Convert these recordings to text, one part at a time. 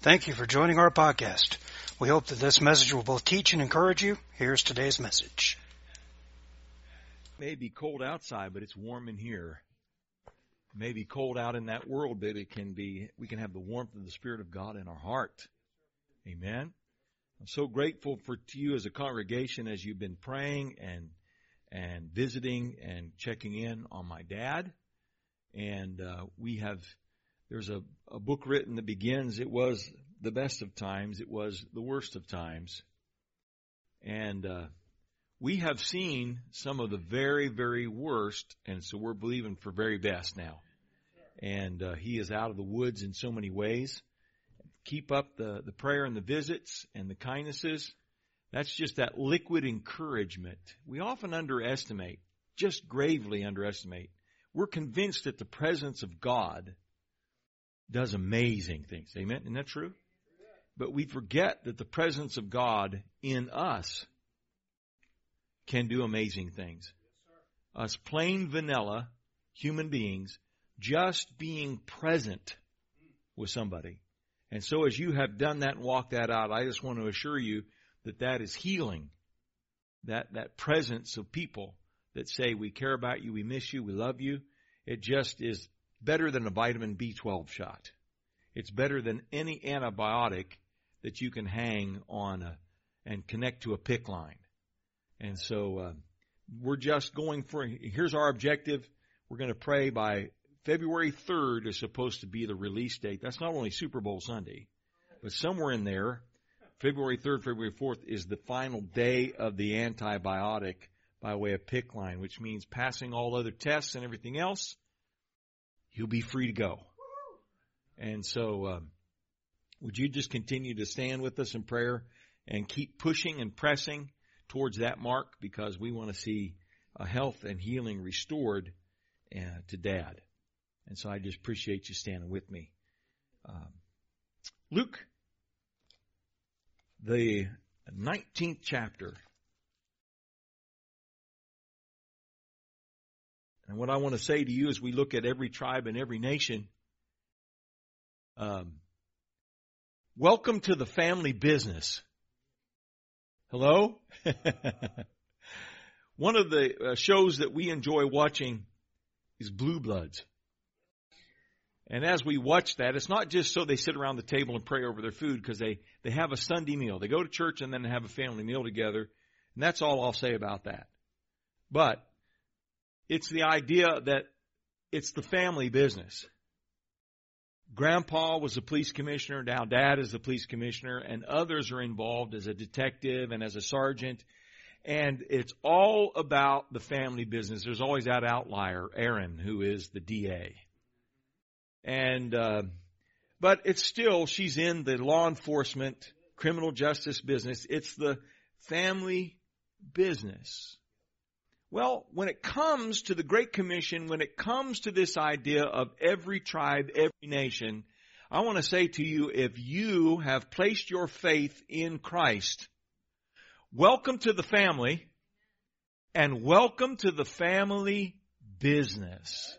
Thank you for joining our podcast. We hope that this message will both teach and encourage you. Here's today's message. It may be cold outside, but it's warm in here. It may be cold out in that world, but we can have the warmth of the Spirit of God in our heart. Amen. I'm so grateful to you as a congregation as you've been praying and visiting and checking in on my dad. And there's a book written that begins, it was the best of times, it was the worst of times. And we have seen some of the very, very worst, and so we're believing for very best now. And he is out of the woods in so many ways. Keep up the prayer and the visits and the kindnesses. That's just that liquid encouragement. We often underestimate, just gravely underestimate. We're convinced that the presence of God does amazing things. Amen? Isn't that true? But we forget that the presence of God in us can do amazing things. Us plain vanilla human beings just being present with somebody. And so as you have done that and walked that out, I just want to assure you that that is healing. That presence of people that say, we care about you, we miss you, we love you. It just is better than a vitamin B12 shot. It's better than any antibiotic that you can hang on and connect to a PICC line. And so we're just going for, here's our objective. We're going to pray by February 3rd is supposed to be the release date. That's not only Super Bowl Sunday, but somewhere in there, February 3rd, February 4th is the final day of the antibiotic by way of PICC line, which means passing all other tests and everything else, you'll be free to go. And so would you just continue to stand with us in prayer and keep pushing and pressing towards that mark, because we want to see health and healing restored to Dad. And so I just appreciate you standing with me. Luke, the 19th chapter. And what I want to say to you as we look at every tribe and every nation, welcome to the family business. Hello? One of the shows that we enjoy watching is Blue Bloods. And as we watch that, it's not just so they sit around the table and pray over their food, because they have a Sunday meal. They go to church and then have a family meal together. And that's all I'll say about that. But it's the idea that it's the family business. Grandpa was a police commissioner. Now Dad is the police commissioner, and others are involved as a detective and as a sergeant. And it's all about the family business. There's always that outlier, Aaron, who is the DA. And, but it's still, she's in the law enforcement, criminal justice business. It's the family business. Well, when it comes to the Great Commission, when it comes to this idea of every tribe, every nation, I want to say to you, if you have placed your faith in Christ, welcome to the family, and welcome to the family business.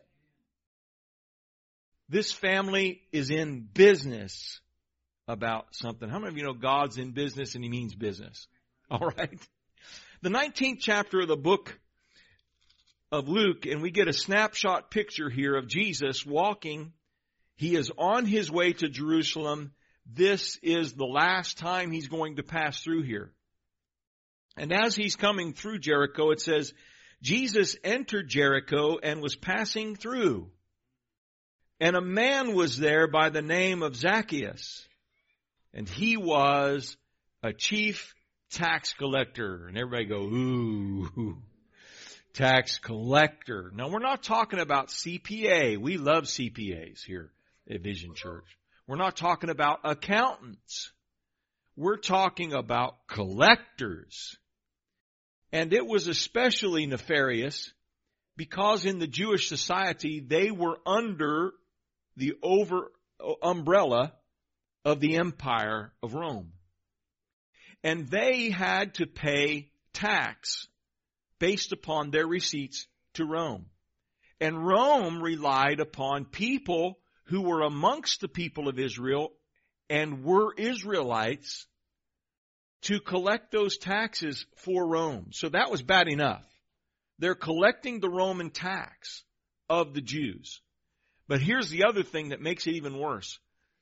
This family is in business about something. How many of you know God's in business and He means business? All right. The 19th chapter of the book of Luke, and we get a snapshot picture here of Jesus walking. He is on His way to Jerusalem. This is the last time He's going to pass through here. And as He's coming through Jericho, it says, Jesus entered Jericho and was passing through. And a man was there by the name of Zacchaeus. And he was a chief tax collector. And everybody go, ooh, tax collector. Now, we're not talking about CPA. We love CPAs here at Vision Church. We're not talking about accountants. We're talking about collectors. And it was especially nefarious because in the Jewish society, they were under the umbrella of the Empire of Rome. And they had to pay tax based upon their receipts to Rome. And Rome relied upon people who were amongst the people of Israel and were Israelites to collect those taxes for Rome. So that was bad enough. They're collecting the Roman tax of the Jews. But here's the other thing that makes it even worse.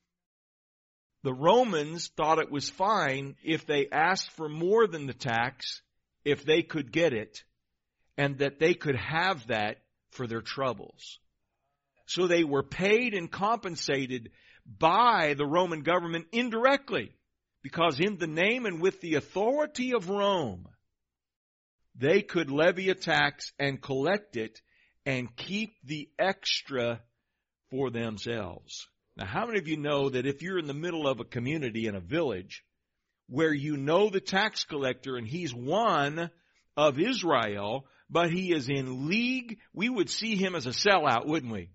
The Romans thought it was fine if they asked for more than the tax, if they could get it, and that they could have that for their troubles. So they were paid and compensated by the Roman government indirectly, because in the name and with the authority of Rome, they could levy a tax and collect it and keep the extra for themselves. Now, how many of you know that if you're in the middle of a community in a village where you know the tax collector and he's one of Israel, but he is in league, we would see him as a sellout, wouldn't we?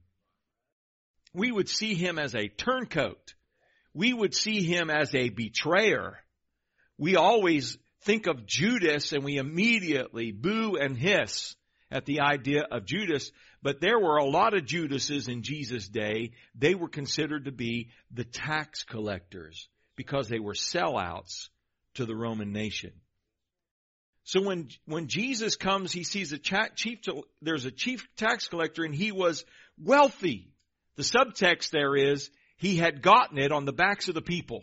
We would see him as a turncoat. We would see him as a betrayer. We always think of Judas and we immediately boo and hiss at the idea of Judas. But there were a lot of Judases in Jesus' day. They were considered to be the tax collectors because they were sellouts to the Roman nation. So when Jesus comes, he sees there's a chief tax collector and he was wealthy. The subtext there is he had gotten it on the backs of the people.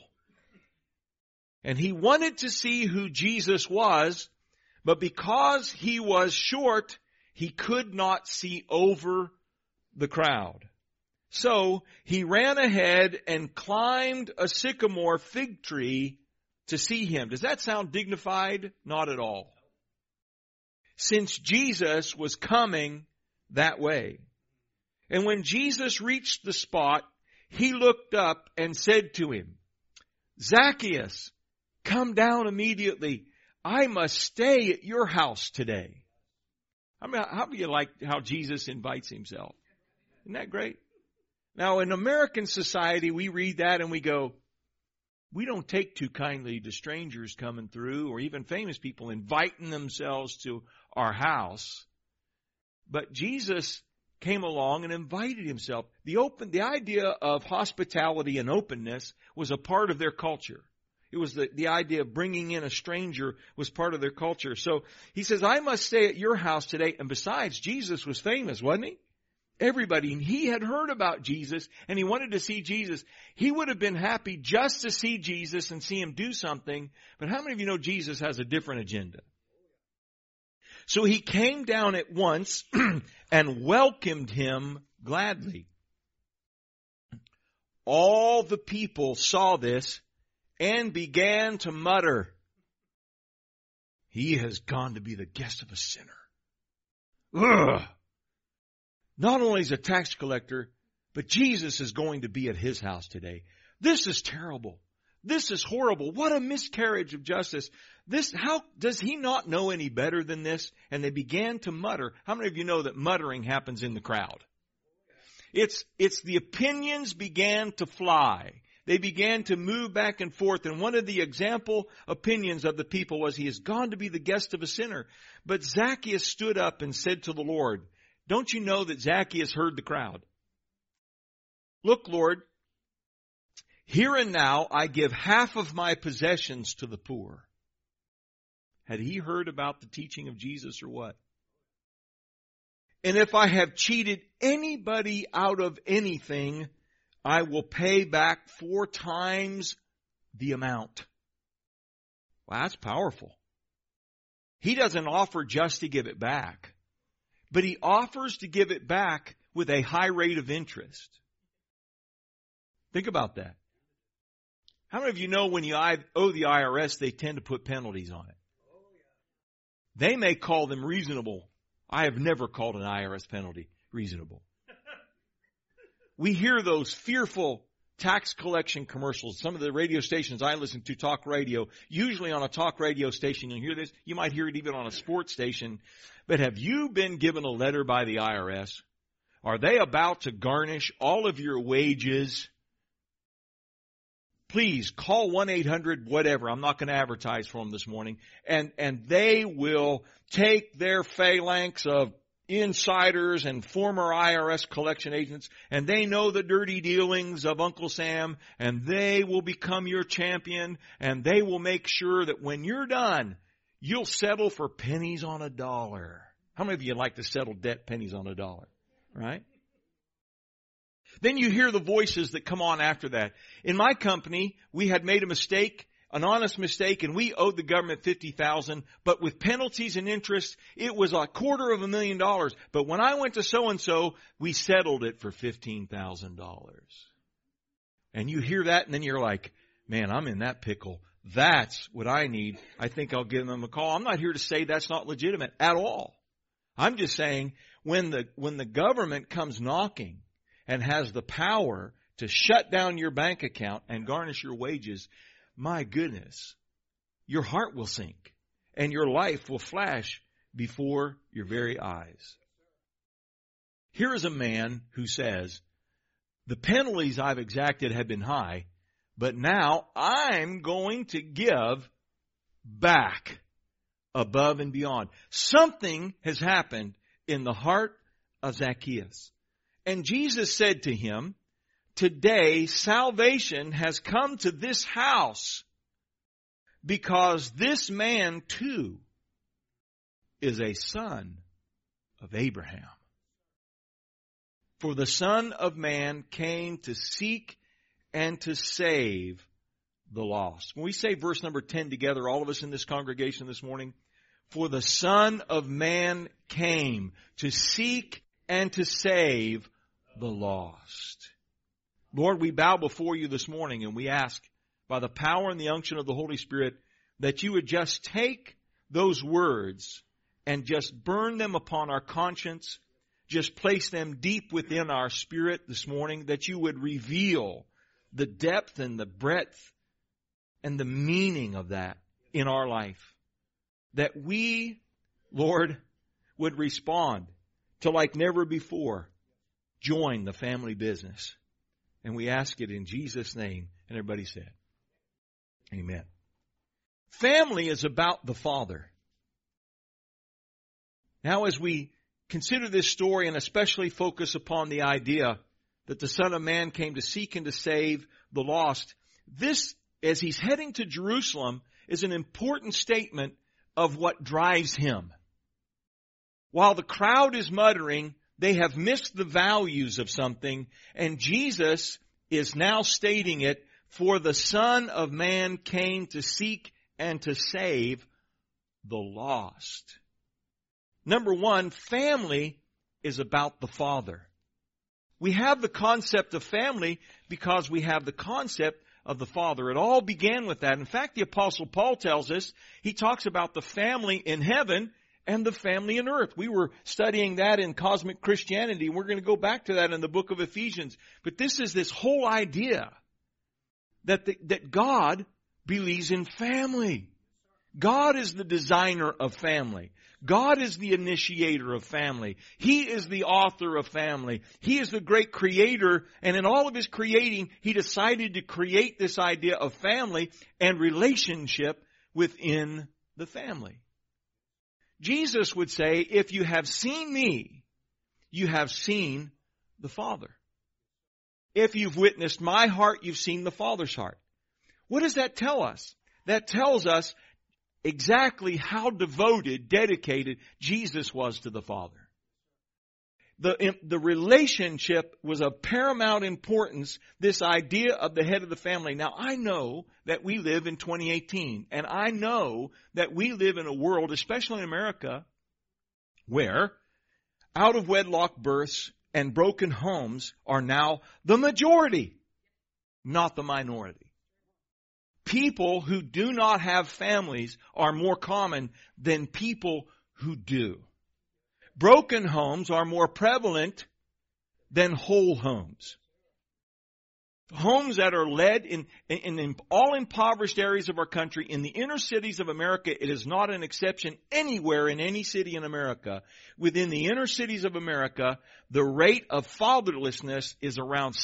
And he wanted to see who Jesus was, but because he was short, he could not see over the crowd. So he ran ahead and climbed a sycamore fig tree to see him. Does that sound dignified? Not at all. Since Jesus was coming that way. And when Jesus reached the spot, he looked up and said to him, Zacchaeus, come down immediately. I must stay at your house today. I mean, how do you like how Jesus invites himself? Isn't that great? Now, in American society, we read that and we go, we don't take too kindly to strangers coming through or even famous people inviting themselves to our house. But Jesus came along and invited himself. The idea of hospitality and openness was a part of their culture. It was the idea of bringing in a stranger was part of their culture. So he says, I must stay at your house today. And besides, Jesus was famous, wasn't he? Everybody, he had heard about Jesus and he wanted to see Jesus. He would have been happy just to see Jesus and see him do something. But how many of you know Jesus has a different agenda? So he came down at once and welcomed him gladly. All the people saw this and began to mutter, he has gone to be the guest of a sinner. Ugh! Not only is he a tax collector, but Jesus is going to be at his house today. This is terrible. This is horrible. What a miscarriage of justice. How does he not know any better than this? And they began to mutter. How many of you know that muttering happens in the crowd? It's the opinions began to fly. They began to move back and forth. And one of the example opinions of the people was, he has gone to be the guest of a sinner. But Zacchaeus stood up and said to the Lord, don't you know that Zacchaeus heard the crowd? Look, Lord, here and now I give half of my possessions to the poor. Had he heard about the teaching of Jesus or what? And if I have cheated anybody out of anything, I will pay back 4 times the amount. Wow, that's powerful. He doesn't offer just to give it back, but he offers to give it back with a high rate of interest. Think about that. How many of you know when you owe the IRS, they tend to put penalties on it? They may call them reasonable. I have never called an IRS penalty reasonable. We hear those fearful tax collection commercials. Some of the radio stations I listen to, talk radio, usually on a talk radio station, you'll hear this. You might hear it even on a sports station. But have you been given a letter by the IRS? Are they about to garnish all of your wages? Please call 1-800 whatever. I'm not going to advertise for them this morning. And they will take their phalanx of insiders and former IRS collection agents, and they know the dirty dealings of Uncle Sam, and they will become your champion, and they will make sure that when you're done, you'll settle for pennies on a dollar. How many of you like to settle debt pennies on a dollar? Right? Then you hear the voices that come on after that. In my company, we had made a mistake, an honest mistake, and we owed the government $50,000, but with penalties and interest, it was $250,000. But when I went to so-and-so, we settled it for $15,000. And you hear that, and then you're like, man, I'm in that pickle. That's what I need. I think I'll give them a call. I'm not here to say that's not legitimate at all. I'm just saying when the government comes knocking and has the power to shut down your bank account and garnish your wages, my goodness, your heart will sink and your life will flash before your very eyes. Here is a man who says, the penalties I've exacted have been high, but now I'm going to give back above and beyond. Something has happened in the heart of Zacchaeus. And Jesus said to him, today salvation has come to this house because this man too is a son of Abraham. For the Son of Man came to seek and to save the lost. When we say verse number 10 together, all of us in this congregation this morning, for the Son of Man came to seek and to save the lost. Lord, we bow before you this morning and we ask by the power and the unction of the Holy Spirit that you would just take those words and just burn them upon our conscience, just place them deep within our spirit this morning, that you would reveal the depth and the breadth and the meaning of that in our life. That we, Lord, would respond to like never before, join the family business. And we ask it in Jesus' name. And everybody said, amen. Family is about the Father. Now as we consider this story and especially focus upon the idea that the Son of Man came to seek and to save the lost, this, as he's heading to Jerusalem, is an important statement of what drives him. While the crowd is muttering, they have missed the values of something, and Jesus is now stating it, for the Son of Man came to seek and to save the lost. Number one, family is about the Father. We have the concept of family because we have the concept of the Father. It all began with that. In fact, the Apostle Paul tells us, he talks about the family in heaven and the family in earth. We were studying that in Cosmic Christianity, and we're going to go back to that in the book of Ephesians. But this is this whole idea that God believes in family. God is the designer of family. God is the initiator of family. He is the author of family. He is the great creator, and in all of his creating, he decided to create this idea of family and relationship within the family. Jesus would say, if you have seen me, you have seen the Father. If you've witnessed my heart, you've seen the Father's heart. What does that tell us? That tells us exactly how devoted, dedicated Jesus was to the Father. The relationship was of paramount importance, this idea of the head of the family. Now, I know that we live in 2018, and I know that we live in a world, especially in America, where out-of-wedlock births and broken homes are now the majority, not the minority. People who do not have families are more common than people who do. Broken homes are more prevalent than whole homes. Homes that are led in all impoverished areas of our country, in the inner cities of America, it is not an exception anywhere in any city in America. Within the inner cities of America, the rate of fatherlessness is around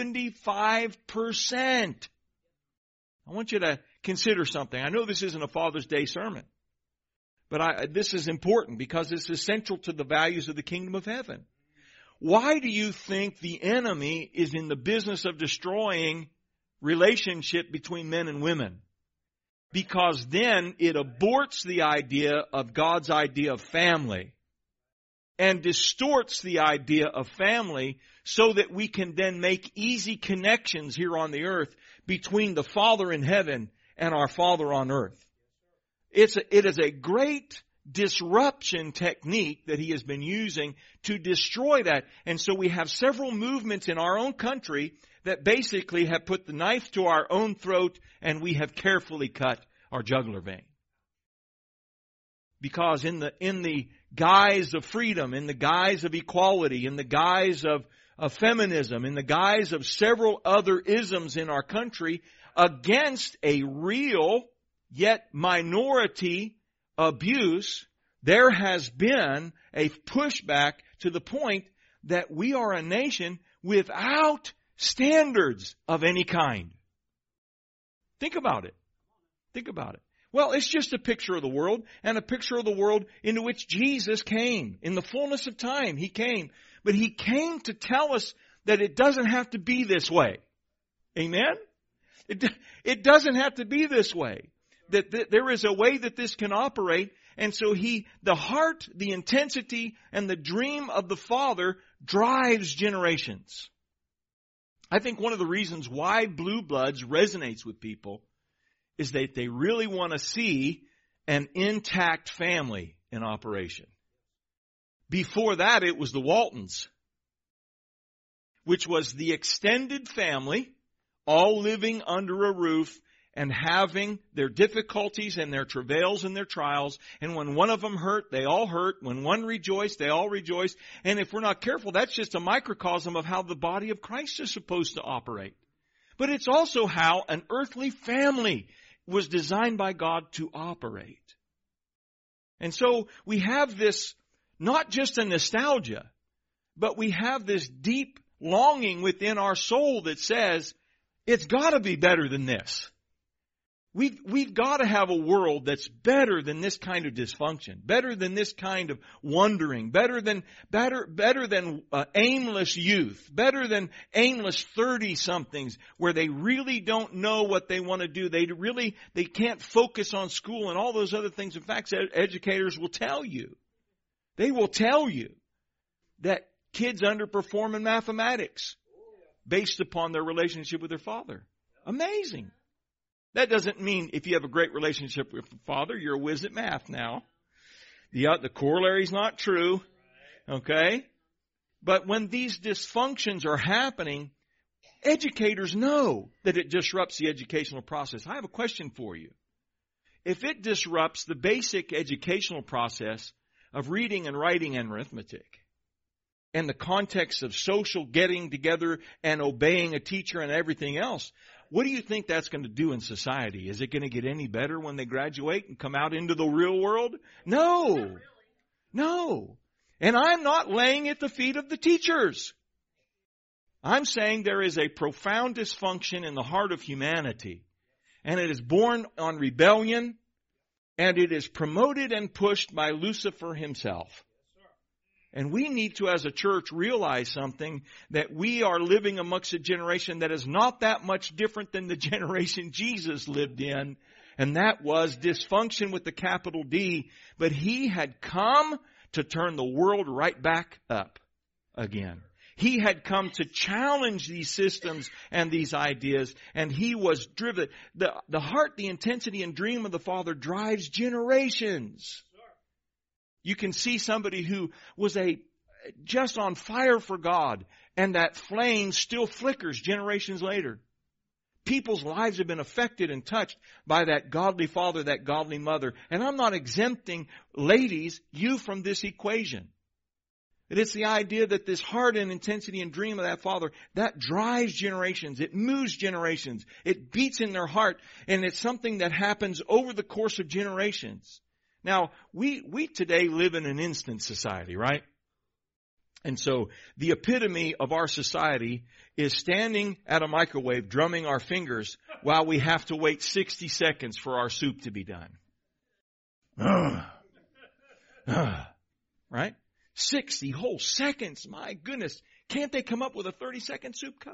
75%. I want you to consider something. I know this isn't a Father's Day sermon, But this is important because it's essential to the values of the kingdom of heaven. Why do you think the enemy is in the business of destroying relationship between men and women? Because then it aborts the idea of God's idea of family and distorts the idea of family so that we can then make easy connections here on the earth between the Father in heaven and our Father on earth. It is a great disruption technique that he has been using to destroy that. And so we have several movements in our own country that basically have put the knife to our own throat, and we have carefully cut our jugular vein. Because in the guise of freedom, in the guise of equality, in the guise of feminism, in the guise of several other isms in our country, against a real yet minority abuse, there has been a pushback to the point that we are a nation without standards of any kind. Think about it. Think about it. Well, it's just a picture of the world, and a picture of the world into which Jesus came. In the fullness of time, He came. But He came to tell us that it doesn't have to be this way. Amen? It doesn't have to be this way. That there is a way that this can operate. And so the heart, the intensity, and the dream of the Father drives generations. I think one of the reasons why Blue Bloods resonates with people is that they really want to see an intact family in operation. Before that, it was the Waltons, which was the extended family, all living under a roof and having their difficulties and their travails and their trials. And when one of them hurt, they all hurt. When one rejoiced, they all rejoiced. And if we're not careful, that's just a microcosm of how the body of Christ is supposed to operate. But it's also how an earthly family was designed by God to operate. And so we have this, not just a nostalgia, but we have this deep longing within our soul that says, it's got to be better than this. We've got to have a world that's better than this kind of dysfunction, better than this kind of wandering, better than aimless youth, better than aimless 30-somethings where they really don't know what they want to do. They can't focus on school and all those other things. In fact, educators will tell you, they will tell you that kids underperform in mathematics based upon their relationship with their father. Amazing. That doesn't mean if you have a great relationship with the Father, you're a whiz at math now. The corollary's not true. Okay? But when these dysfunctions are happening, educators know that it disrupts the educational process. I have a question for you. If it disrupts the basic educational process of reading and writing and arithmetic, and the context of social getting together and obeying a teacher and everything else, what do you think that's going to do in society? Is it going to get any better when they graduate and come out into the real world? No. No. And I'm not laying at the feet of the teachers. I'm saying there is a profound dysfunction in the heart of humanity. And it is born on rebellion. And it is promoted and pushed by Lucifer himself. And we need to, as a church, realize something, that we are living amongst a generation that is not that much different than the generation Jesus lived in. And that was dysfunction with the capital D. But He had come to turn the world right back up again. He had come to challenge these systems and these ideas, and He was driven. The heart, the intensity, and dream of the Father drives generations. You can see somebody who was just on fire for God, and that flame still flickers generations later. People's lives have been affected and touched by that godly father, that godly mother. And I'm not exempting, ladies, you from this equation. It's the idea that this heart and intensity and dream of that father, that drives generations. It moves generations. It beats in their heart. And it's something that happens over the course of generations. Now, we today live in an instant society, right? And so the epitome of our society is standing at a microwave, drumming our fingers while we have to wait 60 seconds for our soup to be done. Right? 60 whole seconds. My goodness. Can't they come up with a 30-second soup cup?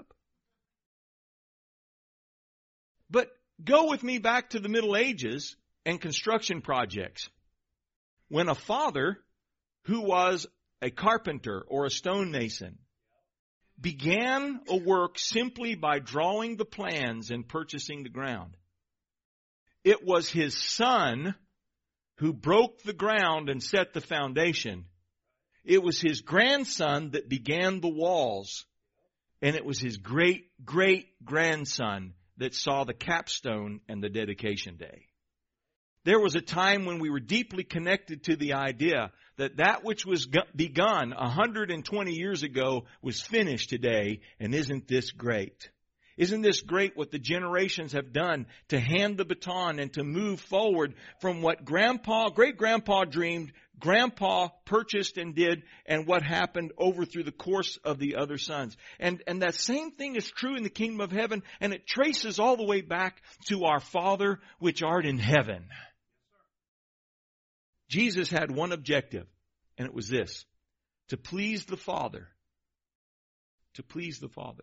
But go with me back to the Middle Ages and construction projects. When a father who was a carpenter or a stonemason began a work simply by drawing the plans and purchasing the ground, it was his son who broke the ground and set the foundation. It was his grandson that began the walls. And it was his great-great-grandson that saw the capstone and the dedication day. There was a time when we were deeply connected to the idea that that which was begun 120 years ago was finished today, and isn't this great? Isn't this great what the generations have done to hand the baton and to move forward from what great-grandpa dreamed, Grandpa purchased and did, and what happened over through the course of the other sons. And that same thing is true in the kingdom of heaven, and it traces all the way back to our Father which art in heaven. Jesus had one objective, and it was this: to please the Father. To please the Father.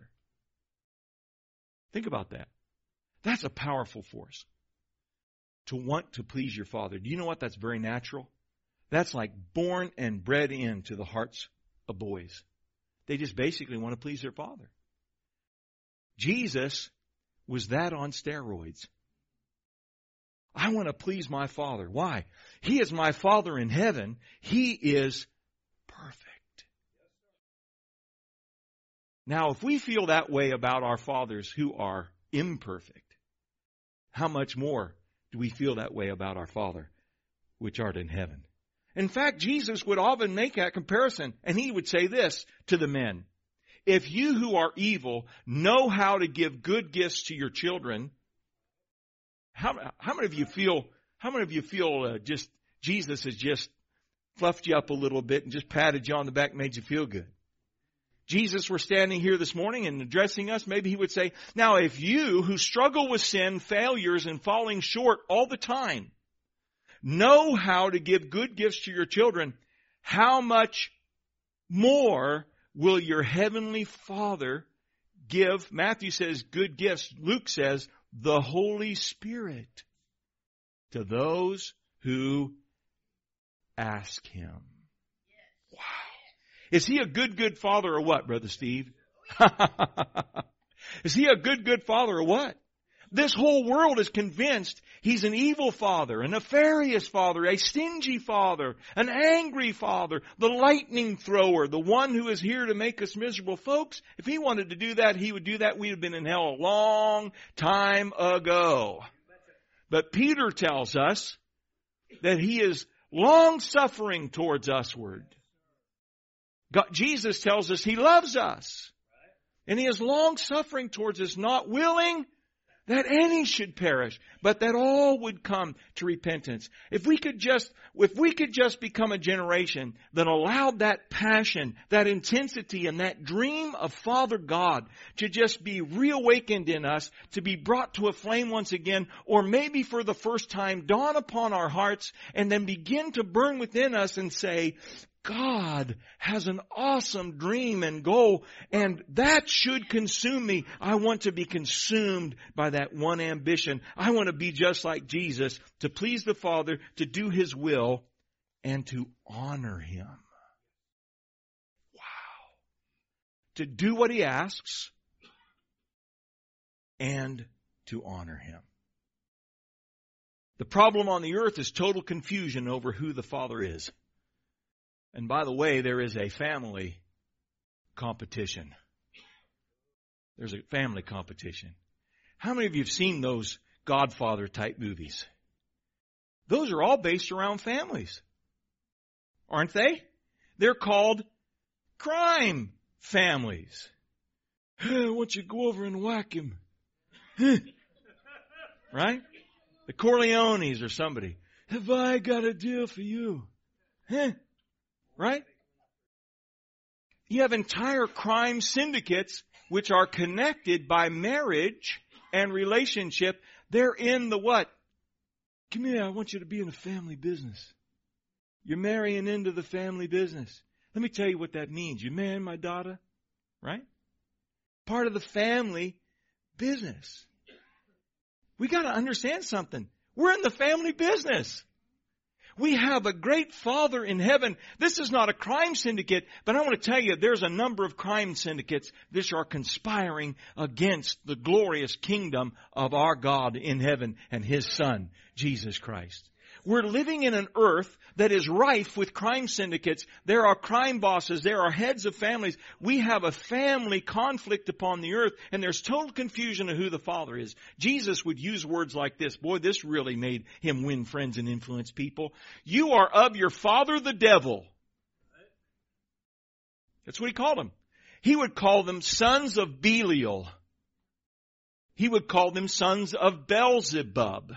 Think about that. That's a powerful force. To want to please your Father. Do you know what? That's very natural. That's like born and bred into the hearts of boys. They just basically want to please their Father. Jesus was that on steroids. I want to please my Father. Why? He is my Father in heaven. He is perfect. Now, if we feel that way about our fathers who are imperfect, how much more do we feel that way about our Father which art in heaven? In fact, Jesus would often make that comparison, and he would say this to the men: if you who are evil know how to give good gifts to your children, how many of you feel just Jesus has just fluffed you up a little bit and just patted you on the back and made you feel good? Jesus were standing here this morning and addressing us, maybe he would say, now if you who struggle with sin, failures, and falling short all the time know how to give good gifts to your children, how much more will your heavenly Father give? Matthew says good gifts. Luke says the Holy Spirit to those who ask Him. Wow. Is He a good father or what, Brother Steve? Is He a good father or what? This whole world is convinced He's an evil father, a nefarious father, a stingy father, an angry father, the lightning thrower, the one who is here to make us miserable. Folks, if He wanted to do that, He would do that. We'd have been in hell a long time ago. But Peter tells us that He is long-suffering towards usward. Jesus tells us He loves us. And He is long-suffering towards us, not willing that any should perish, but that all would come to repentance. If we could just become a generation that allowed that passion, that intensity, and that dream of Father God to just be reawakened in us, to be brought to a flame once again, or maybe for the first time dawn upon our hearts and then begin to burn within us and say, God has an awesome dream and goal, and that should consume me. I want to be consumed by that one ambition. I want to be just like Jesus, to please the Father, to do His will, and to honor Him. Wow. To do what He asks, and to honor Him. The problem on the earth is total confusion over who the Father is. And by the way, there is a family competition. There's a family competition. How many of you have seen those Godfather type movies? Those are all based around families. Aren't they? They're called crime families. I want you to go over and whack him. Right? The Corleones or somebody. Have I got a deal for you? Right? You have entire crime syndicates which are connected by marriage and relationship. They're in the what? Come here, I want you to be in a family business. You're marrying into the family business. Let me tell you what that means. You're marrying my daughter, right? Part of the family business. We got to understand something. We're in the family business. We have a great Father in heaven. This is not a crime syndicate, but I want to tell you, there's a number of crime syndicates that are conspiring against the glorious kingdom of our God in heaven and His Son, Jesus Christ. We're living in an earth that is rife with crime syndicates. There are crime bosses. There are heads of families. We have a family conflict upon the earth, and there's total confusion of who the Father is. Jesus would use words like this. Boy, this really made Him win friends and influence people. You are of your father the devil. That's what He called them. He would call them sons of Belial. He would call them sons of Beelzebub.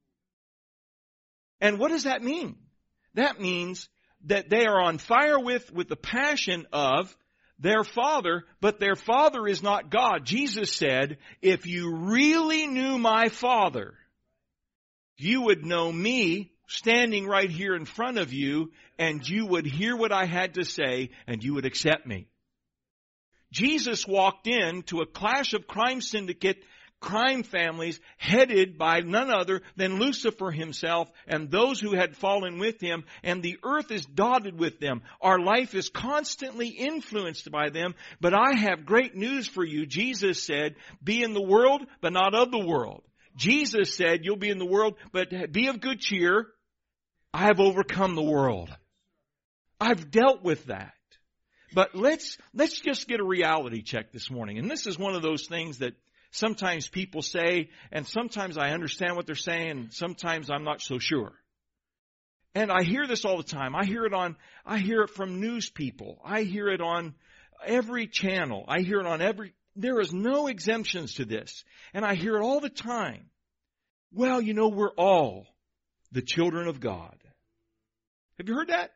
And what does that mean? That means that they are on fire with the passion of their father, but their father is not God. Jesus said, if you really knew my Father, you would know me standing right here in front of you, and you would hear what I had to say, and you would accept me. Jesus walked into a clash of crime syndicate crime families headed by none other than Lucifer himself and those who had fallen with him, and the earth is dotted with them. Our life is constantly influenced by them, but I have great news for you. Jesus said, be in the world, but not of the world. Jesus said, you'll be in the world, but be of good cheer. I have overcome the world. I've dealt with that. But let's just get a reality check this morning. And this is one of those things that sometimes people say, and sometimes I understand what they're saying, and sometimes I'm not so sure. And I hear this all the time. I hear it from news people. I hear it on every channel. I hear it on there is no exemptions to this. And I hear it all the time. Well, we're all the children of God. Have you heard that?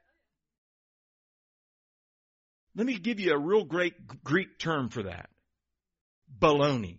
Let me give you a real great Greek term for that. Baloney.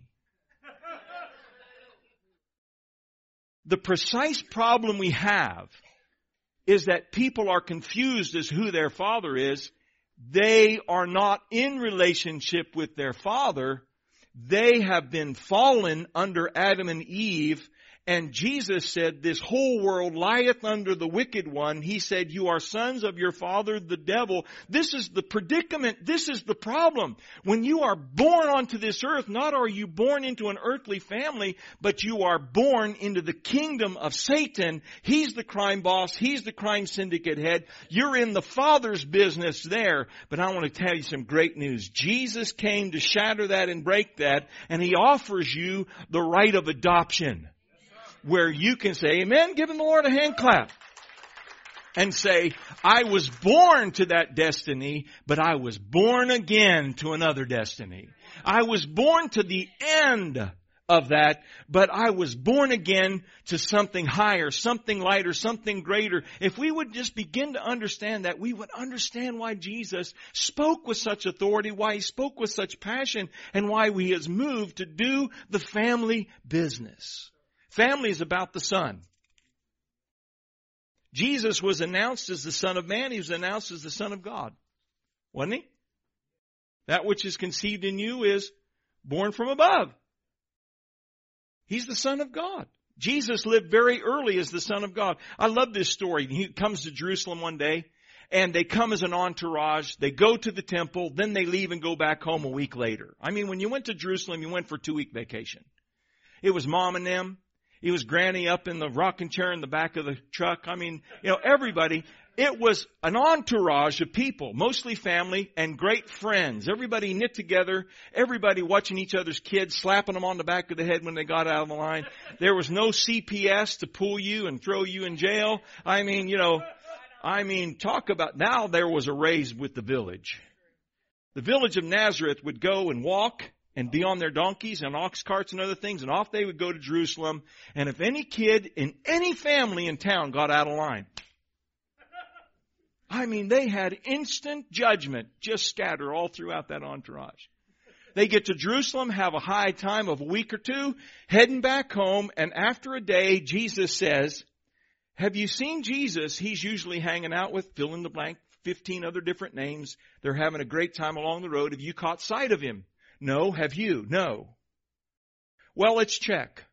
The precise problem we have is that people are confused as who their father is. They are not in relationship with their father. They have been fallen under Adam and Eve. And Jesus said, this whole world lieth under the wicked one. He said, you are sons of your father, the devil. This is the predicament. This is the problem. When you are born onto this earth, not are you born into an earthly family, but you are born into the kingdom of Satan. He's the crime boss. He's the crime syndicate head. You're in the Father's business there. But I want to tell you some great news. Jesus came to shatter that and break that, and He offers you the right of adoption, where you can say, amen, giving the Lord a hand clap. And say, I was born to that destiny, but I was born again to another destiny. I was born to the end of that, but I was born again to something higher, something lighter, something greater. If we would just begin to understand that, we would understand why Jesus spoke with such authority, why He spoke with such passion, and why He is moved to do the family business. Family is about the Son. Jesus was announced as the Son of Man. He was announced as the Son of God. Wasn't He? That which is conceived in you is born from above. He's the Son of God. Jesus lived very early as the Son of God. I love this story. He comes to Jerusalem one day, and they come as an entourage. They go to the temple, then they leave and go back home a week later. I mean, when you went to Jerusalem, you went for a 2-week vacation. It was Mom and them. It was Granny up in the rocking chair in the back of the truck. I mean, everybody. It was an entourage of people, mostly family and great friends. Everybody knit together, everybody watching each other's kids, slapping them on the back of the head when they got out of the line. There was no CPS to pull you and throw you in jail. I mean, talk about, now there was a raise with the village. The village of Nazareth would go and walk and be on their donkeys and ox carts and other things, and off they would go to Jerusalem. And if any kid in any family in town got out of line, I mean, they had instant judgment just scatter all throughout that entourage. They get to Jerusalem, have a high time of a week or two, heading back home, and after a day, Jesus says, Have you seen Jesus? He's usually hanging out with, fill in the blank, 15 other different names. They're having a great time along the road. Have you caught sight of him? No. Have you? No. Well, let's check.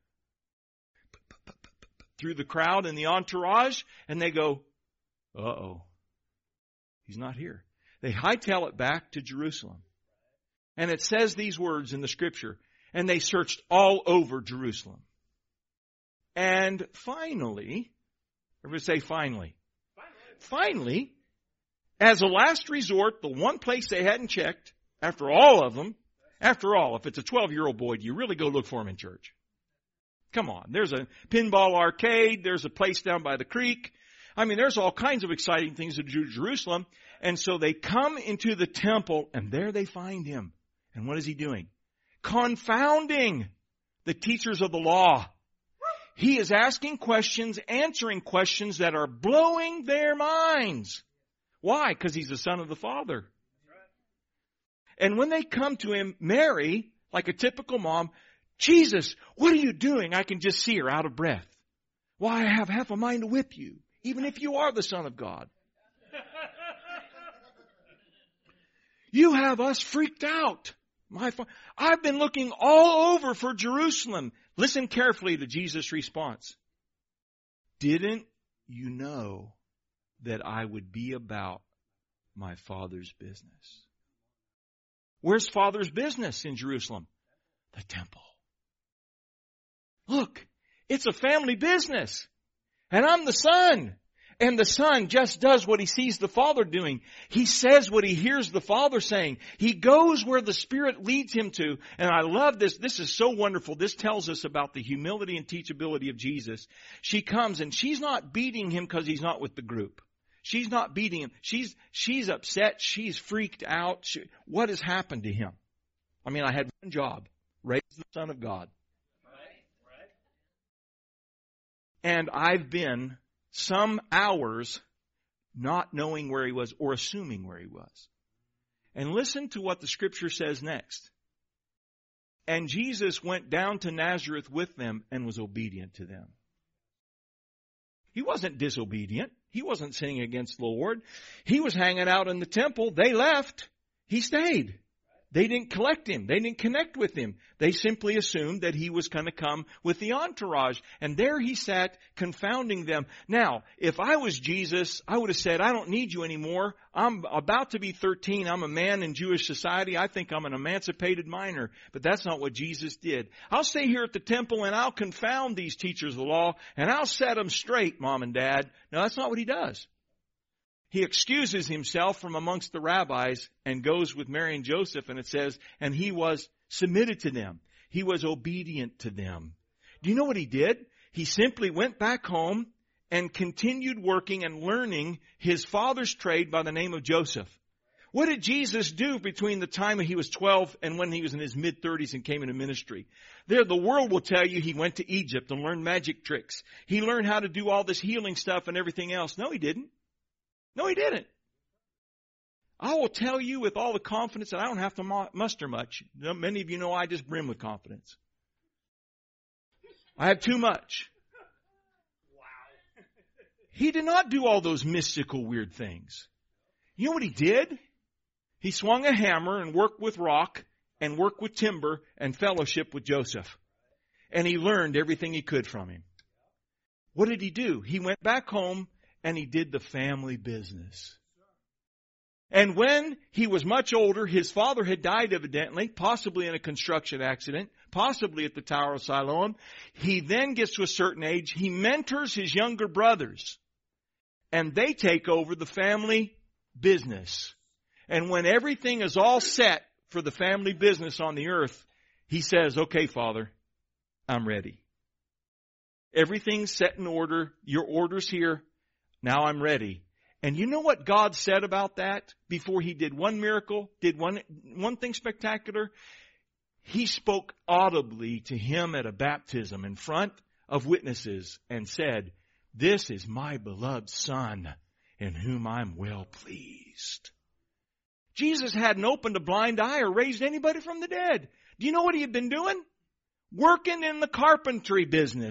Through the crowd and the entourage, and they go, uh-oh, he's not here. They hightail it back to Jerusalem. And it says these words in the Scripture, and they searched all over Jerusalem. And finally, everybody say finally. Finally, as a last resort, the one place they hadn't checked, after all of them, after all, if it's a 12-year-old boy, do you really go look for him in church? Come on. There's a pinball arcade. There's a place down by the creek. I mean, there's all kinds of exciting things to do in Jerusalem. And so they come into the temple, and there they find him. And what is he doing? Confounding the teachers of the law. He is asking questions, answering questions that are blowing their minds. Why? Because he's the Son of the Father. And when they come to him, Mary, like a typical mom, Jesus, what are you doing? I can just see her out of breath. Why, I have half a mind to whip you, even if you are the Son of God. You have us freaked out. I've been looking all over for Jerusalem. Listen carefully to Jesus' response. Didn't you know that I would be about my Father's business? Where's Father's business in Jerusalem? The temple. Look, it's a family business. And I'm the Son. And the Son just does what He sees the Father doing. He says what He hears the Father saying. He goes where the Spirit leads Him to. And I love this. This is so wonderful. This tells us about the humility and teachability of Jesus. She comes and she's not beating Him because He's not with the group. She's not beating Him. She's upset. She's freaked out. What has happened to Him? I mean, I had one job. Raise the Son of God. And I've been some hours not knowing where He was or assuming where He was. And listen to what the Scripture says next. And Jesus went down to Nazareth with them and was obedient to them. He wasn't disobedient. He wasn't sinning against the Lord. He was hanging out in the temple. They left. He stayed. They didn't collect Him. They didn't connect with Him. They simply assumed that He was going to come with the entourage. And there He sat, confounding them. Now, if I was Jesus, I would have said, I don't need you anymore. I'm about to be 13. I'm a man in Jewish society. I think I'm an emancipated minor. But that's not what Jesus did. I'll stay here at the temple and I'll confound these teachers of the law and I'll set them straight, Mom and Dad. No, that's not what He does. He excuses Himself from amongst the rabbis and goes with Mary and Joseph, and it says, and He was submitted to them. He was obedient to them. Do you know what He did? He simply went back home and continued working and learning His father's trade by the name of Joseph. What did Jesus do between the time He was 12 and when He was in His mid-30s and came into ministry? There, the world will tell you He went to Egypt and learned magic tricks. He learned how to do all this healing stuff and everything else. No, He didn't. No, He didn't. I will tell you with all the confidence that I don't have to muster much. Many of you know I just brim with confidence. I have too much. Wow. He did not do all those mystical weird things. You know what He did? He swung a hammer and worked with rock and worked with timber and fellowship with Joseph. And He learned everything He could from him. What did He do? He went back home and He did the family business. And when he was much older, his father had died evidently, possibly in a construction accident, possibly at the Tower of Siloam. He then gets to a certain age. He mentors his younger brothers. And they take over the family business. And when everything is all set for the family business on the earth, he says, okay, Father, I'm ready. Everything's set in order. Your order's here. Now I'm ready. And you know what God said about that before He did one miracle, did one thing spectacular? He spoke audibly to him at a baptism in front of witnesses and said, this is my beloved Son in whom I'm well pleased. Jesus hadn't opened a blind eye or raised anybody from the dead. Do you know what He had been doing? Working in the carpentry business.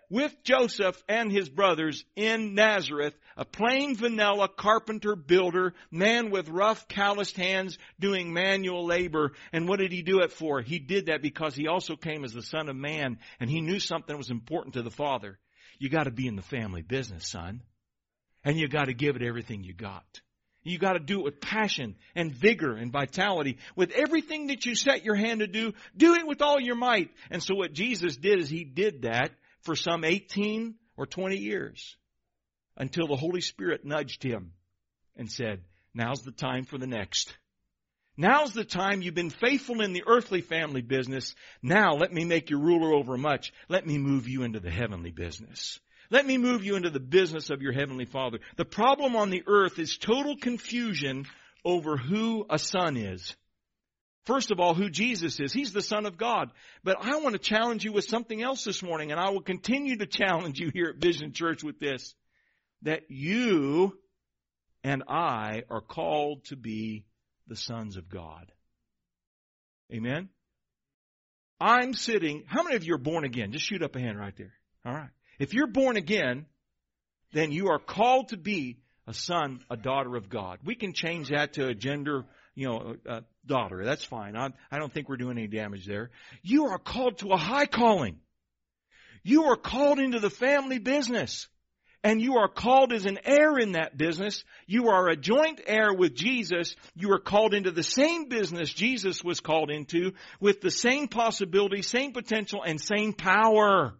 with Joseph and his brothers in Nazareth, a plain vanilla carpenter builder, man with rough calloused hands doing manual labor. And what did he do it for? He did that because he also came as the Son of Man, and he knew something was important to the Father. You got to be in the family business, son. And you got to give it everything you got. You got to do it with passion and vigor and vitality. With everything that you set your hand to do it with all your might. And so what Jesus did is he did that for some 18 or 20 years until the Holy Spirit nudged him and said, now's the time for the next. Now's the time. You've been faithful in the earthly family business. Now let me make you ruler over much. Let me move you into the heavenly business. Let me move you into the business of your heavenly Father. The problem on the earth is total confusion over who a son is. First of all, who Jesus is. He's the Son of God. But I want to challenge you with something else this morning, and I will continue to challenge you here at Vision Church with this, that you and I are called to be the sons of God. Amen? I'm sitting, how many of you are born again? Just shoot up a hand right there. All right. If you're born again, then you are called to be a son, a daughter of God. We can change that to a gender, daughter. That's fine. I don't think we're doing any damage there. You are called to a high calling. You are called into the family business. And you are called as an heir in that business. You are a joint heir with Jesus. You are called into the same business Jesus was called into with the same possibility, same potential, and same power.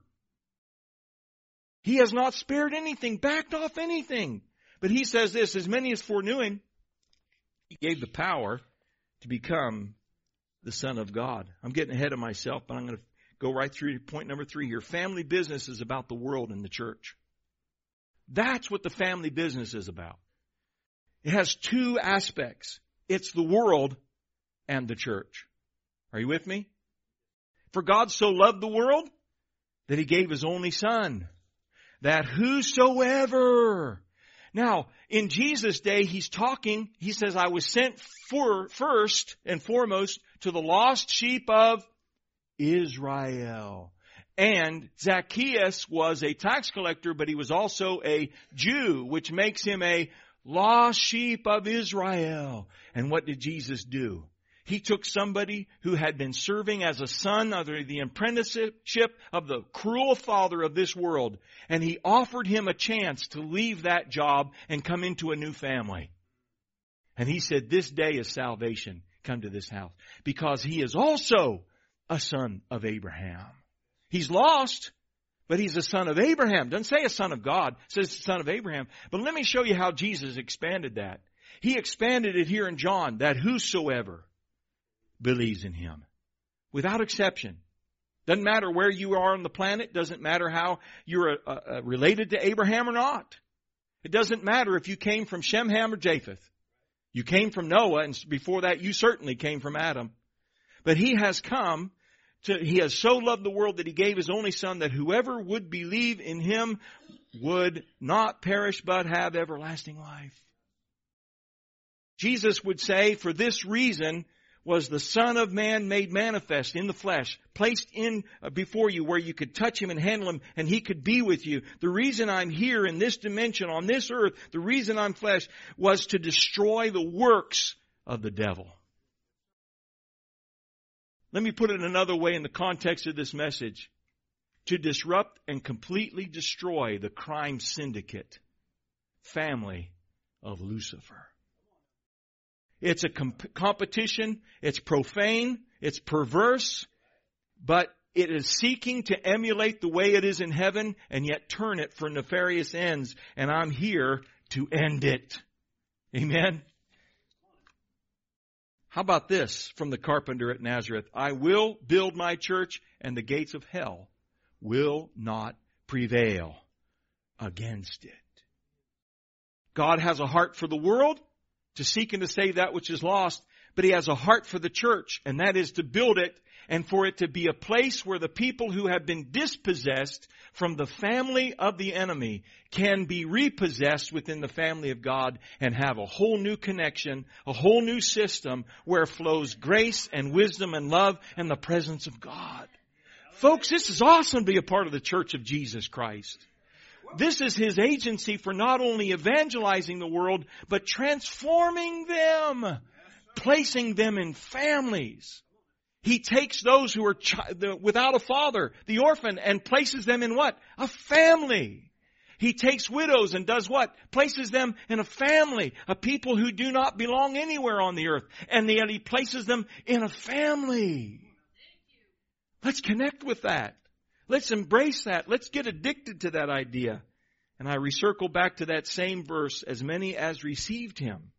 He has not spared anything, backed off anything. But he says this, as many as foreknew him, he gave the power to become the Son of God. I'm getting ahead of myself, but I'm going to go right through to point number 3 here. Family business is about the world and the church. That's what the family business is about. It has 2 aspects. It's the world and the church. Are you with me? For God so loved the world that he gave his only Son, that whosoever. Now, in Jesus' day, he's talking, he says, I was sent first and foremost to the lost sheep of Israel. And Zacchaeus was a tax collector, but he was also a Jew, which makes him a lost sheep of Israel. And what did Jesus do? He took somebody who had been serving as a son under the apprenticeship of the cruel father of this world, and he offered him a chance to leave that job and come into a new family. And he said, this day is salvation. Come to this house. Because he is also a son of Abraham. He's lost, but he's a son of Abraham. Doesn't say a son of God. It says the son of Abraham. But let me show you how Jesus expanded that. He expanded it here in John, that whosoever believes in him. Without exception. Doesn't matter where you are on the planet. Doesn't matter how you're related to Abraham or not. It doesn't matter if you came from Shem, Ham, or Japheth. You came from Noah, and before that you certainly came from Adam. But he has so loved the world that he gave his only Son, that whoever would believe in him would not perish but have everlasting life. Jesus would say, for this reason was the Son of Man made manifest in the flesh, placed in before you where you could touch him and handle him, and he could be with you. The reason I'm here in this dimension on this earth, the reason I'm flesh, was to destroy the works of the devil. Let me put it another way in the context of this message. To disrupt and completely destroy the crime syndicate family of Lucifer. It's a competition. It's profane. It's perverse. But it is seeking to emulate the way it is in heaven and yet turn it for nefarious ends. And I'm here to end it. Amen. How about this from the carpenter at Nazareth? I will build my church, and the gates of hell will not prevail against it. God has a heart for the world, to seek and to save that which is lost, but he has a heart for the church, and that is to build it and for it to be a place where the people who have been dispossessed from the family of the enemy can be repossessed within the family of God and have a whole new connection, a whole new system where flows grace and wisdom and love and the presence of God. Folks, this is awesome to be a part of the Church of Jesus Christ. This is His agency for not only evangelizing the world, but transforming them, placing them in families. He takes those who are without a father, the orphan, and places them in what? A family. He takes widows and does what? Places them in a family, a people who do not belong anywhere on the earth. And yet He places them in a family. Let's connect with that. Let's embrace that. Let's get addicted to that idea. And I recircle back to that same verse, as many as received Him,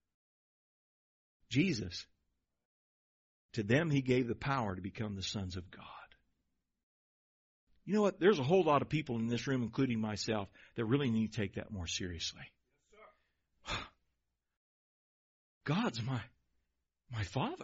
Jesus, to them He gave the power to become the sons of God. You know what? There's a whole lot of people in this room, including myself, that really need to take that more seriously. God's my Father.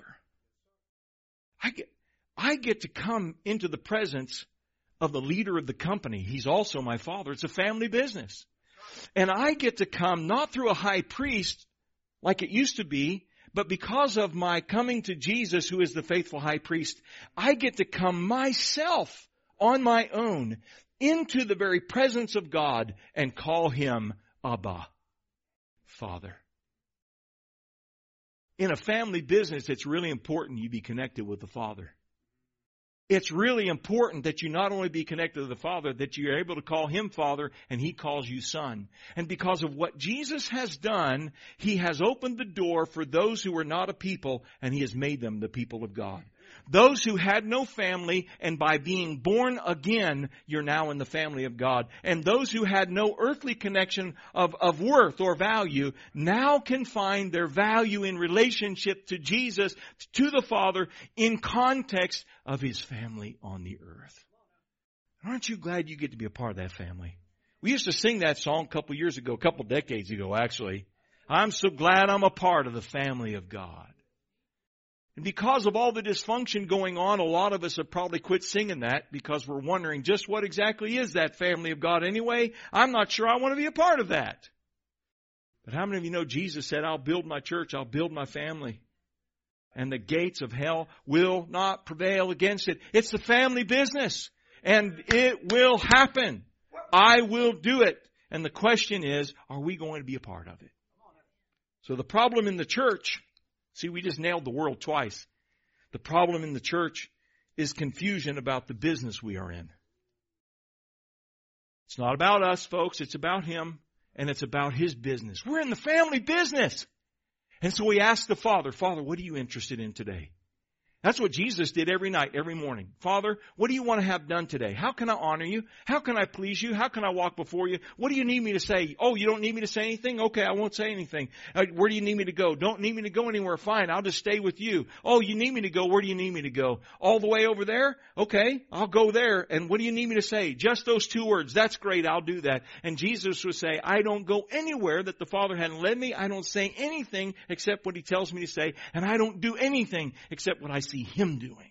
I get to come into the presence of the leader of the company. He's also my father. It's a family business. And I get to come not through a high priest like it used to be, but because of my coming to Jesus, who is the faithful high priest, I get to come myself on my own into the very presence of God and call Him Abba, Father. In a family business, it's really important you be connected with the Father. It's really important that you not only be connected to the Father, that you're able to call Him Father and He calls you Son. And because of what Jesus has done, He has opened the door for those who are not a people, and He has made them the people of God. Those who had no family, and by being born again, you're now in the family of God. And those who had no earthly connection of worth or value, now can find their value in relationship to Jesus, to the Father, in context of His family on the earth. Aren't you glad you get to be a part of that family? We used to sing that song a couple decades ago actually. I'm so glad I'm a part of the family of God. And because of all the dysfunction going on, a lot of us have probably quit singing that because we're wondering just what exactly is that family of God anyway? I'm not sure I want to be a part of that. But how many of you know Jesus said, I'll build my church, I'll build my family, and the gates of hell will not prevail against it. It's the family business, and it will happen. I will do it. And the question is, are we going to be a part of it? So the problem in the church, see, we just nailed the world twice. The problem in the church is confusion about the business we are in. It's not about us, folks. It's about Him, and it's about His business. We're in the family business. And so we ask the Father, Father, what are you interested in today? That's what Jesus did every night, every morning. Father, what do you want to have done today? How can I honor you? How can I please you? How can I walk before you? What do you need me to say? Oh, you don't need me to say anything? Okay, I won't say anything. Where do you need me to go? Don't need me to go anywhere? Fine, I'll just stay with you. Oh, you need me to go? Where do you need me to go? All the way over there? Okay, I'll go there. And what do you need me to say? Just those two words. That's great, I'll do that. And Jesus would say, I don't go anywhere that the Father hadn't led me. I don't say anything except what He tells me to say. And I don't do anything except what I see Him doing.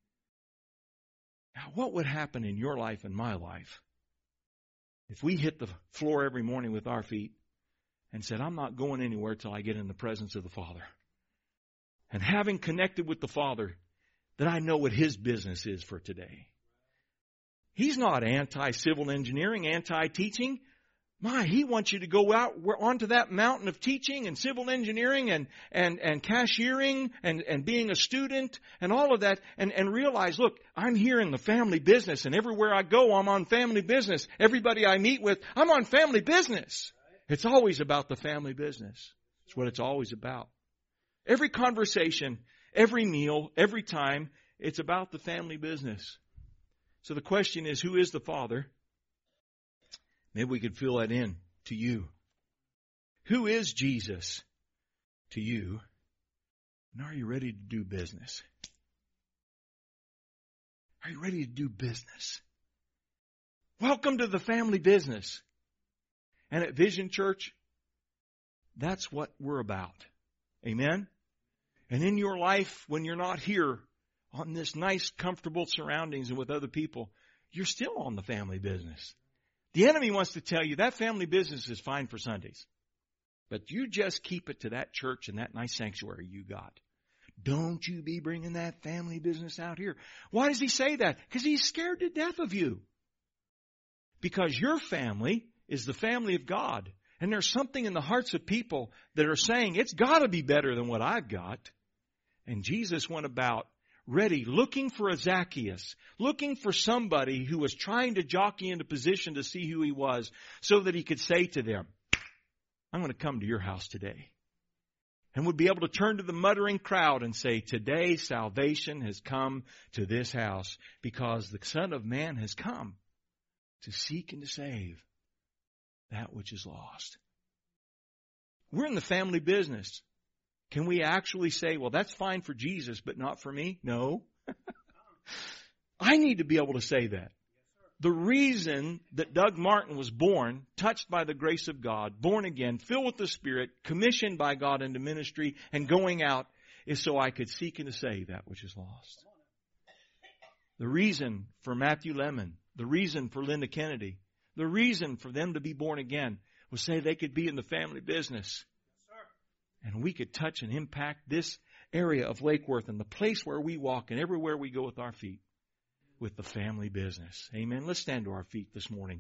Now, what would happen in your life and my life if we hit the floor every morning with our feet and said, I'm not going anywhere till I get in the presence of the Father? And having connected with the Father, that I know what His business is for today. He's not anti-civil engineering, anti-teaching. He wants you to go out onto that mountain of teaching and civil engineering and cashiering and being a student and all of that and realize, look, I'm here in the family business, and everywhere I go, I'm on family business. Everybody I meet with, I'm on family business. It's always about the family business. It's what it's always about. Every conversation, every meal, every time, it's about the family business. So the question is, who is the Father? Maybe we could fill that in to you. Who is Jesus to you? And are you ready to do business? Are you ready to do business? Welcome to the family business. And at Vision Church, that's what we're about. Amen? And in your life, when you're not here on this nice, comfortable surroundings and with other people, you're still on the family business. The enemy wants to tell you that family business is fine for Sundays. But you just keep it to that church and that nice sanctuary you got. Don't you be bringing that family business out here. Why does he say that? Because he's scared to death of you. Because your family is the family of God. And there's something in the hearts of people that are saying, it's got to be better than what I've got. And Jesus went about ready, looking for a Zacchaeus, looking for somebody who was trying to jockey into position to see who he was so that he could say to them, I'm going to come to your house today. And would be able to turn to the muttering crowd and say, today salvation has come to this house because the Son of Man has come to seek and to save that which is lost. We're in the family business. Can we actually say, well, that's fine for Jesus, but not for me? No. I need to be able to say that. The reason that Doug Martin was born, touched by the grace of God, born again, filled with the Spirit, commissioned by God into ministry, and going out, is so I could seek and to save that which is lost. The reason for Matthew Lemon, the reason for Linda Kennedy, the reason for them to be born again was so they could be in the family business. And we could touch and impact this area of Lake Worth and the place where we walk and everywhere we go with our feet with the family business. Amen. Let's stand to our feet this morning.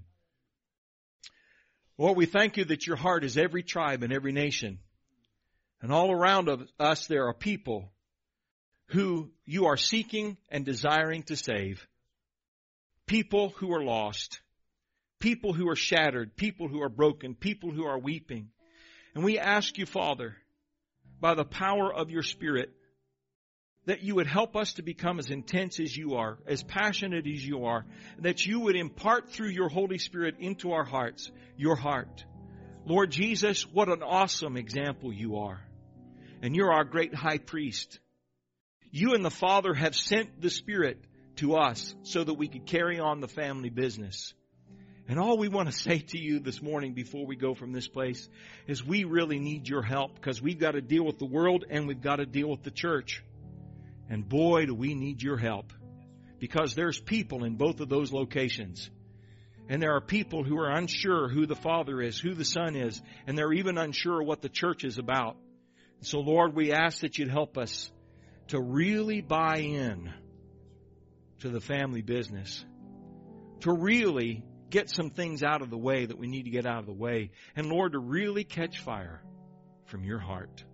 Lord, we thank you that your heart is every tribe and every nation. And all around us there are people who you are seeking and desiring to save. People who are lost. People who are shattered. People who are broken. People who are weeping. And we ask you, Father, by the power of your Spirit, that you would help us to become as intense as you are, as passionate as you are, that you would impart through your Holy Spirit into our hearts, your heart. Lord Jesus, what an awesome example you are. And you're our great high priest. You and the Father have sent the Spirit to us so that we could carry on the family business. And all we want to say to you this morning before we go from this place is we really need your help because we've got to deal with the world and we've got to deal with the church. And boy, do we need your help because there's people in both of those locations. And there are people who are unsure who the Father is, who the Son is, and they're even unsure what the church is about. So Lord, we ask that you'd help us to really buy in to the family business, to really get some things out of the way that we need to get out of the way. And Lord, to really catch fire from your heart.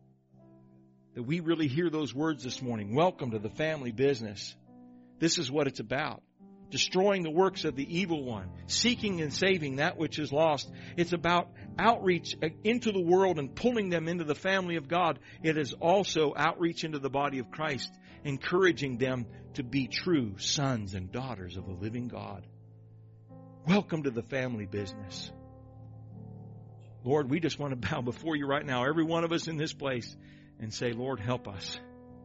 That we really hear those words this morning. Welcome to the family business. This is what it's about. Destroying the works of the evil one. Seeking and saving that which is lost. It's about outreach into the world and pulling them into the family of God. It is also outreach into the body of Christ. Encouraging them to be true sons and daughters of the living God. Welcome to the family business. Lord, we just want to bow before you right now, every one of us in this place, and say, Lord, help us.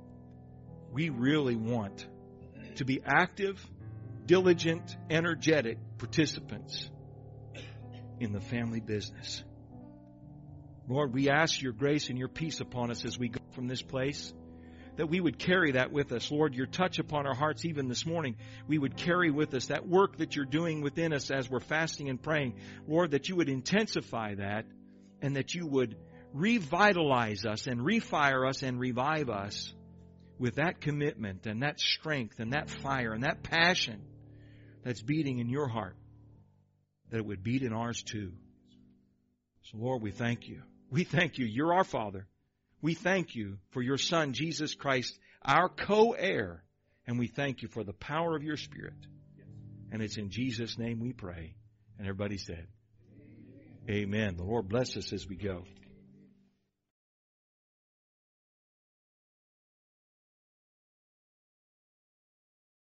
We really want to be active, diligent, energetic participants in the family business. Lord, we ask your grace and your peace upon us as we go from this place, that we would carry that with us. Lord, your touch upon our hearts even this morning, we would carry with us that work that you're doing within us as we're fasting and praying. Lord, that you would intensify that and that you would revitalize us and refire us and revive us with that commitment and that strength and that fire and that passion that's beating in your heart, that it would beat in ours too. So Lord, we thank you. We thank you. You're our Father. We thank you for your Son, Jesus Christ, our co-heir. And we thank you for the power of your Spirit. And it's in Jesus' name we pray. And everybody said, Amen. The Lord bless us as we go.